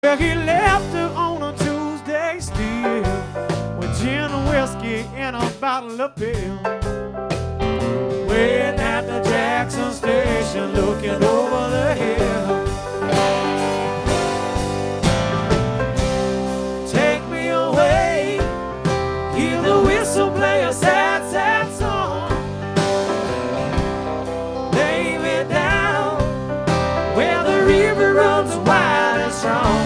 Well, he left her on a Tuesday still, with gin and whiskey and a bottle of pill. Waiting at the Jackson station, looking over the hill. Take me away, hear the whistle play a sad, sad song. Lay me down where the river runs wide and strong.